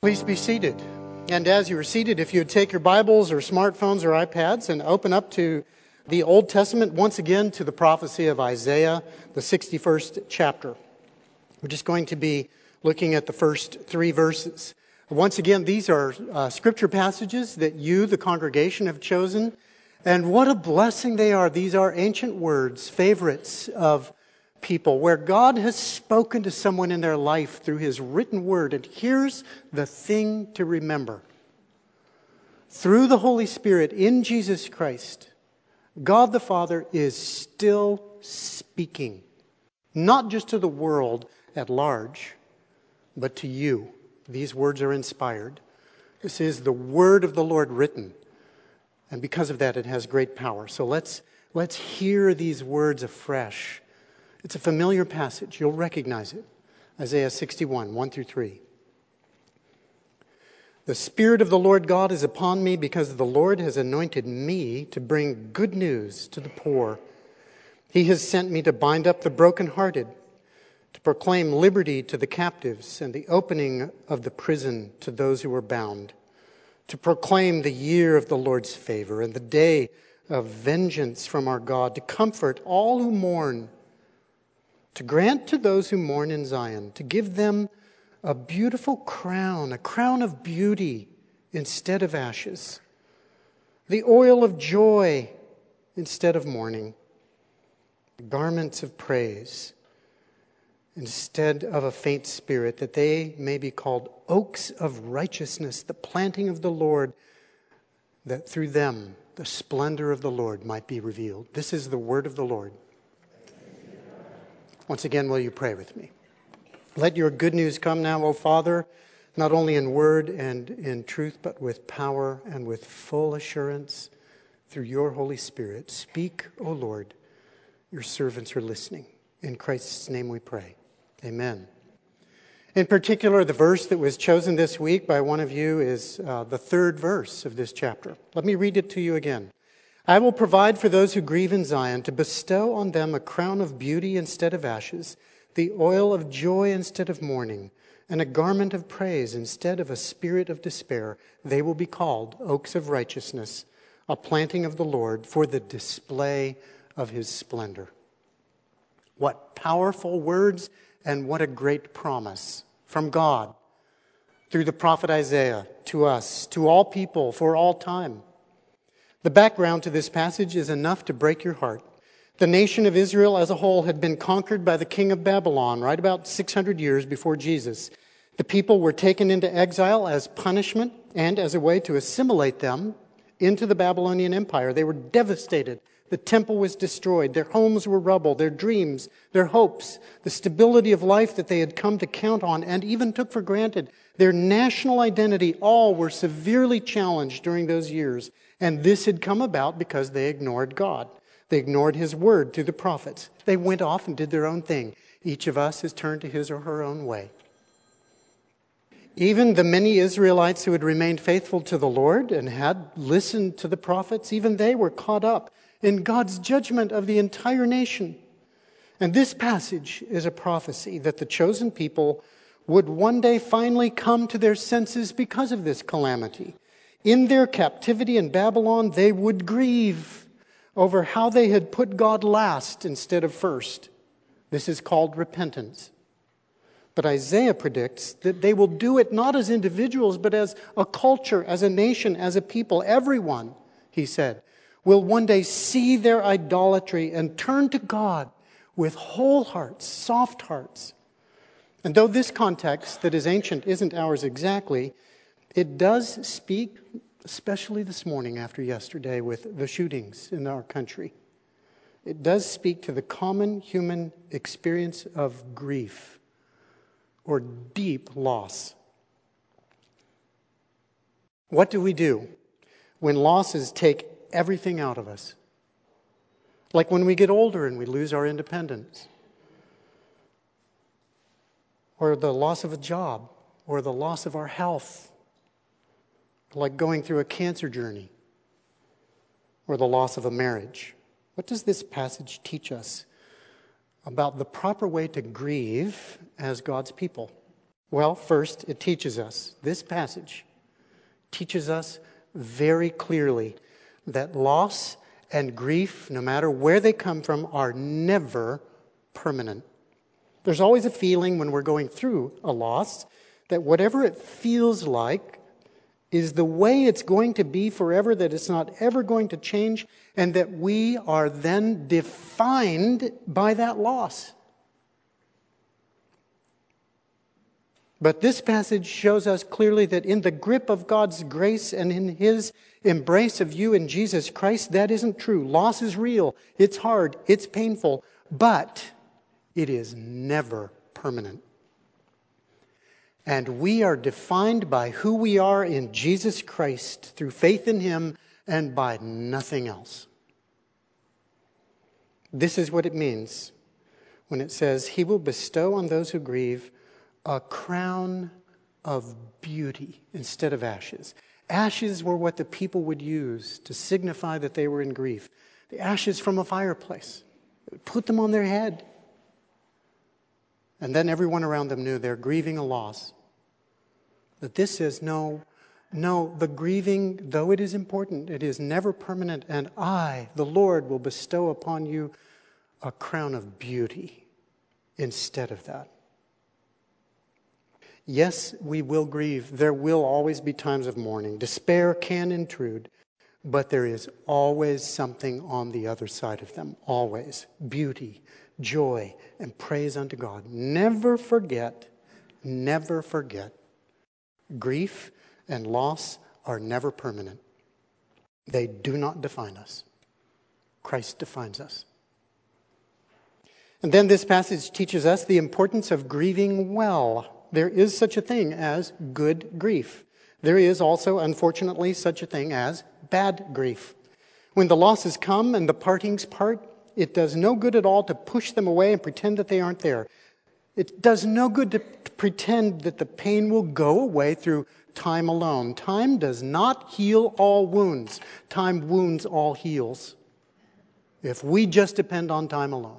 Please be seated. And as you are seated, if you would take your Bibles or smartphones or iPads and open up to the Old Testament, once again to the prophecy of Isaiah, the 61st chapter. We're just going to be looking at the first three verses. Once again, these are scripture passages that you, the congregation, have chosen. And what a blessing they are. These are ancient words, favorites of people, where God has spoken to someone in their life through His written word. And here's the thing to remember. Through the Holy Spirit in Jesus Christ, God the Father is still speaking, not just to the world at large, but to you. These words are inspired. This is the word of the Lord written. And because of that, it has great power. So let's hear these words afresh. It's a familiar passage. You'll recognize it. Isaiah 61, 1 through 3. The Spirit of the Lord God is upon me because the Lord has anointed me to bring good news to the poor. He has sent me to bind up the brokenhearted, to proclaim liberty to the captives and the opening of the prison to those who are bound, to proclaim the year of the Lord's favor and the day of vengeance from our God, to comfort all who mourn, to grant to those who mourn in Zion, to give them a beautiful crown, a crown of beauty instead of ashes, the oil of joy instead of mourning, garments of praise instead of a faint spirit, that they may be called oaks of righteousness, the planting of the Lord, that through them the splendor of the Lord might be revealed. This is the word of the Lord. Once again, will you pray with me? Let your good news come now, O Father, not only in word and in truth, but with power and with full assurance through your Holy Spirit. Speak, O Lord. Your servants are listening. In Christ's name we pray. Amen. In particular, the verse that was chosen this week by one of you is the third verse of this chapter. Let me read it to you again. I will provide for those who grieve in Zion, to bestow on them a crown of beauty instead of ashes, the oil of joy instead of mourning, and a garment of praise instead of a spirit of despair. They will be called oaks of righteousness, a planting of the Lord for the display of His splendor. What powerful words and what a great promise from God through the prophet Isaiah to us, to all people, for all time. The background to this passage is enough to break your heart. The nation of Israel as a whole had been conquered by the king of Babylon right about 600 years before Jesus. The people were taken into exile as punishment and as a way to assimilate them into the Babylonian Empire. They were devastated. The temple was destroyed. Their homes were rubble. Their dreams, their hopes, the stability of life that they had come to count on and even took for granted, their national identity, all were severely challenged during those years. And this had come about because they ignored God. They ignored His word through the prophets. They went off and did their own thing. Each of us has turned to his or her own way. Even the many Israelites who had remained faithful to the Lord and had listened to the prophets, even they were caught up in God's judgment of the entire nation. And this passage is a prophecy that the chosen people would one day finally come to their senses because of this calamity. In their captivity in Babylon, they would grieve over how they had put God last instead of first. This is called repentance. But Isaiah predicts that they will do it not as individuals, but as a culture, as a nation, as a people. Everyone, he said, will one day see their idolatry and turn to God with whole hearts, soft hearts. And though this context that is ancient isn't ours exactly, it does speak, especially this morning after yesterday with the shootings in our country. It does speak to the common human experience of grief or deep loss. What do we do when losses take everything out of us? Like when we get older and we lose our independence, or the loss of a job, or the loss of our health, like going through a cancer journey, or the loss of a marriage. What does this passage teach us about the proper way to grieve as God's people? Well, first, it teaches us, this passage teaches us very clearly that loss and grief, no matter where they come from, are never permanent. There's always a feeling when we're going through a loss that whatever it feels like is the way it's going to be forever, that it's not ever going to change, and that we are then defined by that loss. But this passage shows us clearly that in the grip of God's grace and in His embrace of you in Jesus Christ, that isn't true. Loss is real. It's hard. It's painful. But it is never permanent. And we are defined by who we are in Jesus Christ through faith in Him and by nothing else. This is what it means when it says, He will bestow on those who grieve a crown of beauty instead of ashes. Ashes were what the people would use to signify that they were in grief. The ashes from a fireplace. They would put them on their head. And then everyone around them knew they're grieving a loss. But this says, no, the grieving, though it is important, it is never permanent. And I, the Lord, will bestow upon you a crown of beauty instead of that. Yes, we will grieve. There will always be times of mourning. Despair can intrude, but there is always something on the other side of them. Always. Beauty, joy, and praise unto God. Never forget. Grief and loss are never permanent. They do not define us. Christ defines us. And then this passage teaches us the importance of grieving well. There is such a thing as good grief. There is also, unfortunately, such a thing as bad grief. When the losses come and the partings part, it does no good at all to push them away and pretend that they aren't there. It does no good to pretend that the pain will go away through time alone. Time does not heal all wounds. Time wounds all heals. If we just depend on time alone.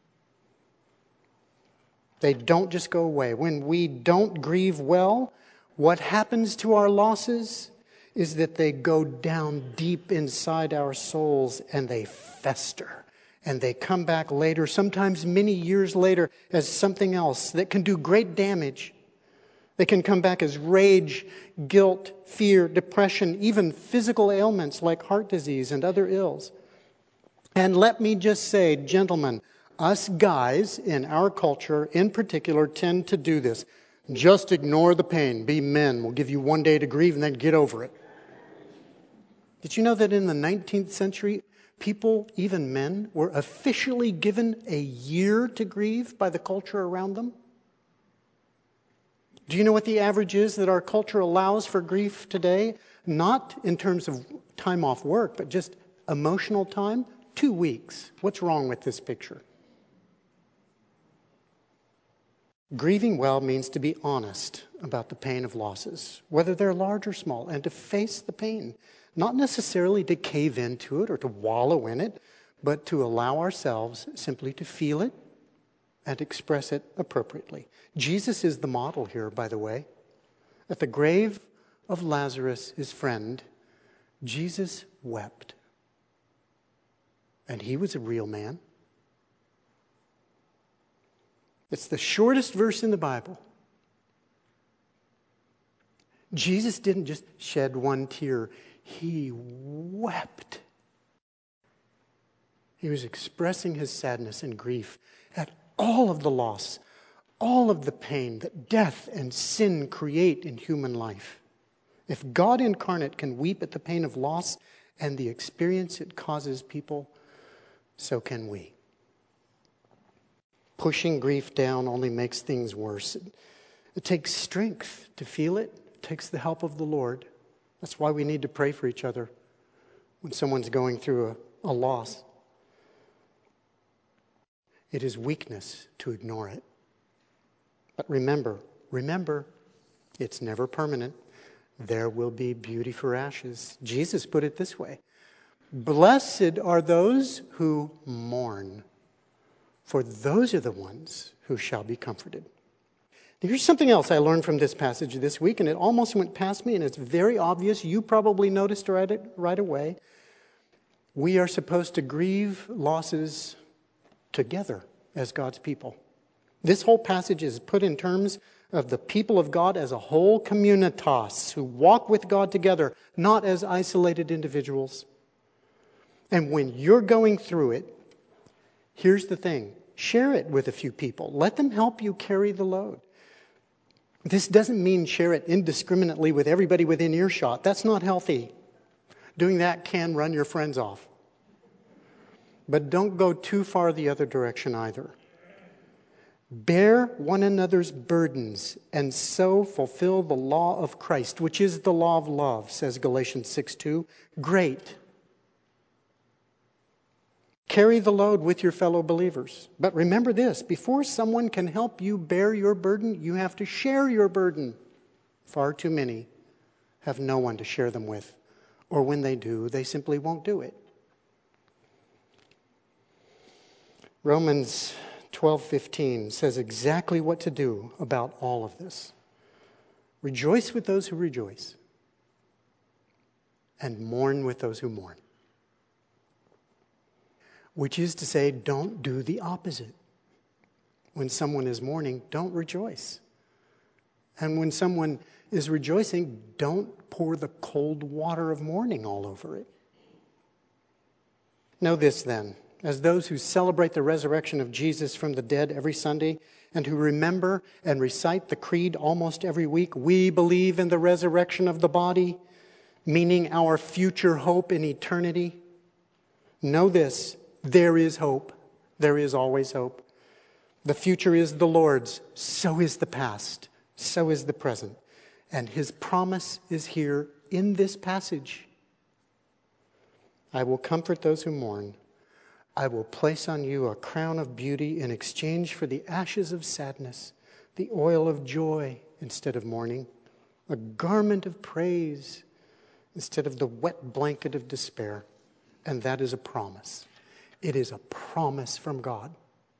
They don't just go away. When we don't grieve well, what happens to our losses is that they go down deep inside our souls and they fester. And they come back later, sometimes many years later, as something else that can do great damage. They can come back as rage, guilt, fear, depression, even physical ailments like heart disease and other ills. And let me just say, gentlemen, us guys in our culture in particular tend to do this. Just ignore the pain. Be men. We'll give you one day to grieve and then get over it. Did you know that in the 19th century, people, even men, were officially given a year to grieve by the culture around them? Do you know what the average is that our culture allows for grief today? Not in terms of time off work, but just emotional time. 2 weeks. What's wrong with this picture? Grieving well means to be honest about the pain of losses, whether they're large or small, and to face the pain. Not necessarily to cave into it or to wallow in it, but to allow ourselves simply to feel it and express it appropriately. Jesus is the model here, by the way. At the grave of Lazarus, his friend, Jesus wept. And he was a real man. It's the shortest verse in the Bible. Jesus didn't just shed one tear. He wept. He was expressing his sadness and grief at all of the loss, all of the pain that death and sin create in human life. If God incarnate can weep at the pain of loss and the experience it causes people, so can we. Pushing grief down only makes things worse. It takes strength to feel it. It takes the help of the Lord. That's why we need to pray for each other when someone's going through a loss. It is weakness to ignore it. But remember, it's never permanent. There will be beauty for ashes. Jesus put it this way: blessed are those who mourn, for those are the ones who shall be comforted. Here's something else I learned from this passage this week, and it almost went past me, and it's very obvious. You probably noticed right away. We are supposed to grieve losses together as God's people. This whole passage is put in terms of the people of God as a whole communitas who walk with God together, not as isolated individuals. And when you're going through it, here's the thing. Share it with a few people. Let them help you carry the load. This doesn't mean share it indiscriminately with everybody within earshot. That's not healthy. Doing that can run your friends off. But don't go too far the other direction either. Bear one another's burdens and so fulfill the law of Christ, which is the law of love, says Galatians 6:2. Great. Carry the load with your fellow believers. But remember this, before someone can help you bear your burden, you have to share your burden. Far too many have no one to share them with. Or when they do, they simply won't do it. Romans 12:15 says exactly what to do about all of this. Rejoice with those who rejoice, and mourn with those who mourn. Which is to say, don't do the opposite. When someone is mourning, don't rejoice. And when someone is rejoicing, don't pour the cold water of mourning all over it. Know this then, as those who celebrate the resurrection of Jesus from the dead every Sunday and who remember and recite the creed almost every week, we believe in the resurrection of the body, meaning our future hope in eternity. Know this, there is hope. There is always hope. The future is the Lord's. So is the past. So is the present. And His promise is here in this passage. I will comfort those who mourn. I will place on you a crown of beauty in exchange for the ashes of sadness, the oil of joy instead of mourning, a garment of praise instead of the wet blanket of despair. And that is a promise. It is a promise from God.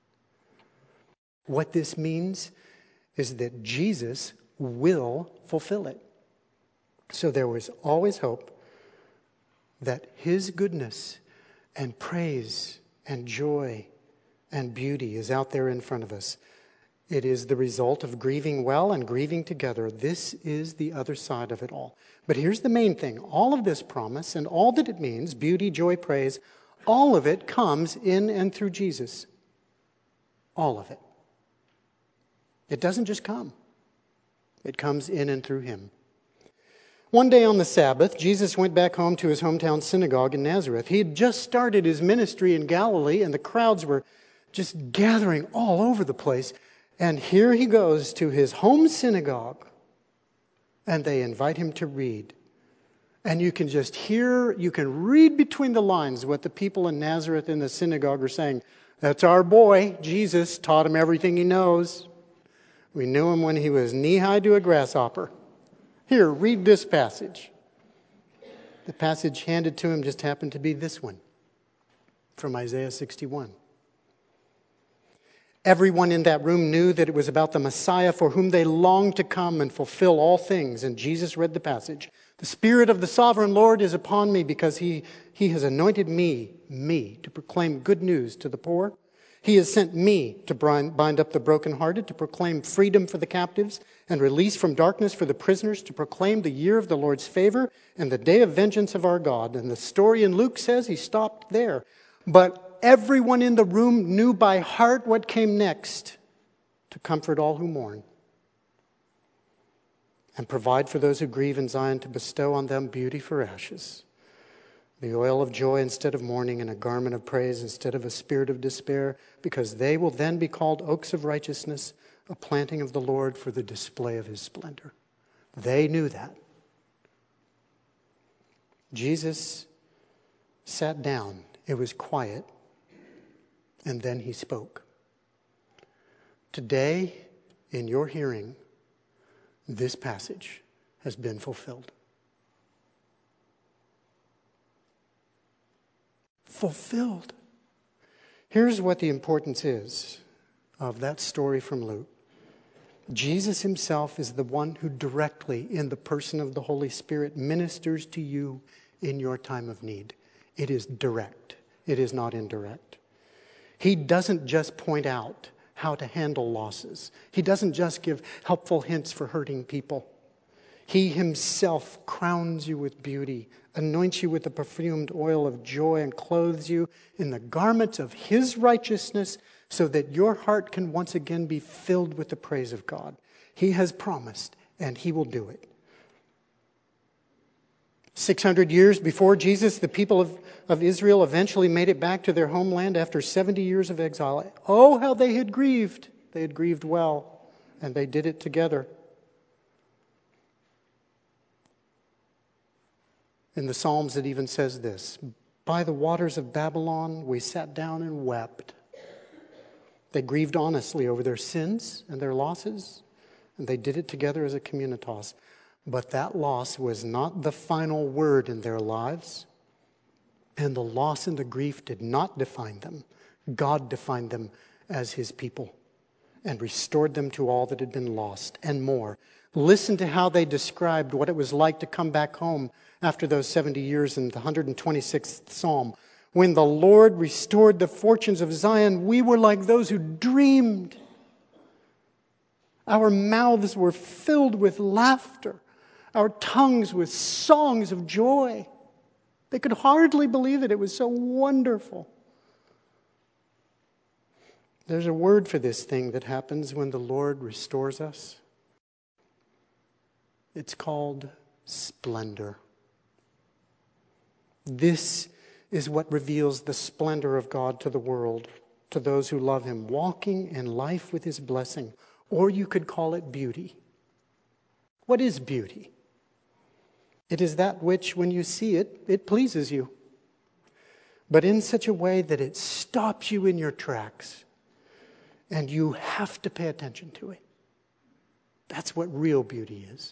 What this means is that Jesus will fulfill it. So there was always hope that His goodness and praise and joy and beauty is out there in front of us. It is the result of grieving well and grieving together. This is the other side of it all. But here's the main thing. All of this promise and all that it means, beauty, joy, praise, all of it comes in and through Jesus. All of it. It doesn't just come. It comes in and through Him. One day on the Sabbath, Jesus went back home to his hometown synagogue in Nazareth. He had just started his ministry in Galilee, and the crowds were just gathering all over the place. And here he goes to his home synagogue, and they invite him to read. And you can just hear, you can read between the lines what the people in Nazareth in the synagogue are saying. That's our boy, Jesus, taught him everything he knows. We knew him when he was knee-high to a grasshopper. Here, read this passage. The passage handed to him just happened to be this one from Isaiah 61. Everyone in that room knew that it was about the Messiah for whom they longed to come and fulfill all things. And Jesus read the passage. The Spirit of the Sovereign Lord is upon me because He has anointed me, to proclaim good news to the poor. He has sent me to bind up the brokenhearted, to proclaim freedom for the captives and release from darkness for the prisoners, to proclaim the year of the Lord's favor and the day of vengeance of our God. And the story in Luke says He stopped there. But everyone in the room knew by heart what came next: to comfort all who mourn and provide for those who grieve in Zion, to bestow on them beauty for ashes, the oil of joy instead of mourning, and a garment of praise instead of a spirit of despair, because they will then be called oaks of righteousness, a planting of the Lord for the display of His splendor. They knew that. Jesus sat down. It was quiet. And then He spoke. Today, in your hearing, this passage has been fulfilled. Fulfilled. Here's what the importance is of that story from Luke. Jesus himself is the one who directly, in the person of the Holy Spirit, ministers to you in your time of need. It is direct. It is not indirect. He doesn't just point out how to handle losses. He doesn't just give helpful hints for hurting people. He himself crowns you with beauty, anoints you with the perfumed oil of joy, and clothes you in the garments of his righteousness so that your heart can once again be filled with the praise of God. He has promised, and he will do it. 600 years before Jesus, the people of Israel eventually made it back to their homeland after 70 years of exile. Oh, how they had grieved. They had grieved well, and they did it together. In the Psalms, it even says this: by the waters of Babylon, we sat down and wept. They grieved honestly over their sins and their losses, and they did it together as a communitas. But that loss was not the final word in their lives, and the loss and the grief did not define them. God defined them as his people and restored them to all that had been lost and more. Listen to how they described what it was like to come back home after those 70 years in the 126th Psalm. When the Lord restored the fortunes of Zion, we were like those who dreamed. Our mouths were filled with laughter, our tongues with songs of joy. They could hardly believe it. It was so wonderful. There's a word for this thing that happens when the Lord restores us. It's called splendor. This is what reveals the splendor of God to the world, to those who love him, walking in life with his blessing. Or you could call it beauty. What is beauty? It is that which, when you see it, it pleases you, but in such a way that it stops you in your tracks, and you have to pay attention to it. That's what real beauty is.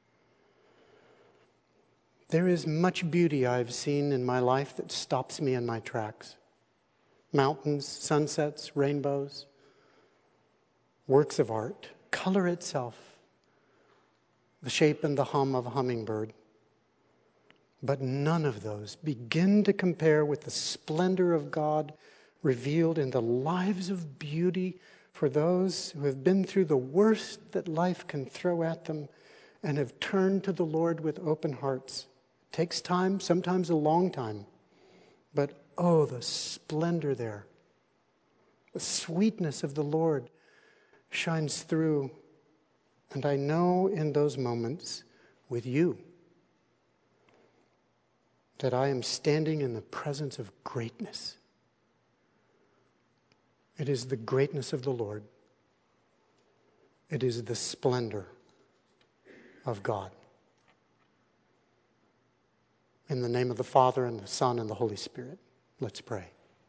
There is much beauty I've seen in my life that stops me in my tracks. Mountains, sunsets, rainbows, works of art, color itself, the shape and the hum of a hummingbird. But none of those begin to compare with the splendor of God revealed in the lives of beauty for those who have been through the worst that life can throw at them and have turned to the Lord with open hearts. It takes time, sometimes a long time, but oh, the splendor there. The sweetness of the Lord shines through. And I know in those moments with you that I am standing in the presence of greatness. It is the greatness of the Lord. It is the splendor of God. In the name of the Father, and the Son, and the Holy Spirit, let's pray.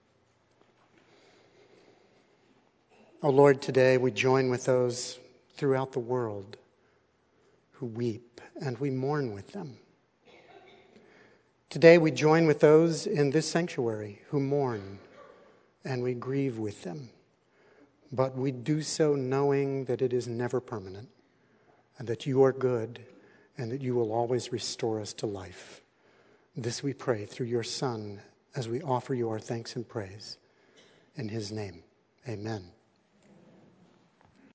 Oh Lord, today we join with those throughout the world who weep, and we mourn with them. Today we join with those in this sanctuary who mourn, and we grieve with them. But we do so knowing that it is never permanent, and that you are good, and that you will always restore us to life. This we pray through your Son as we offer you our thanks and praise. In his name, amen.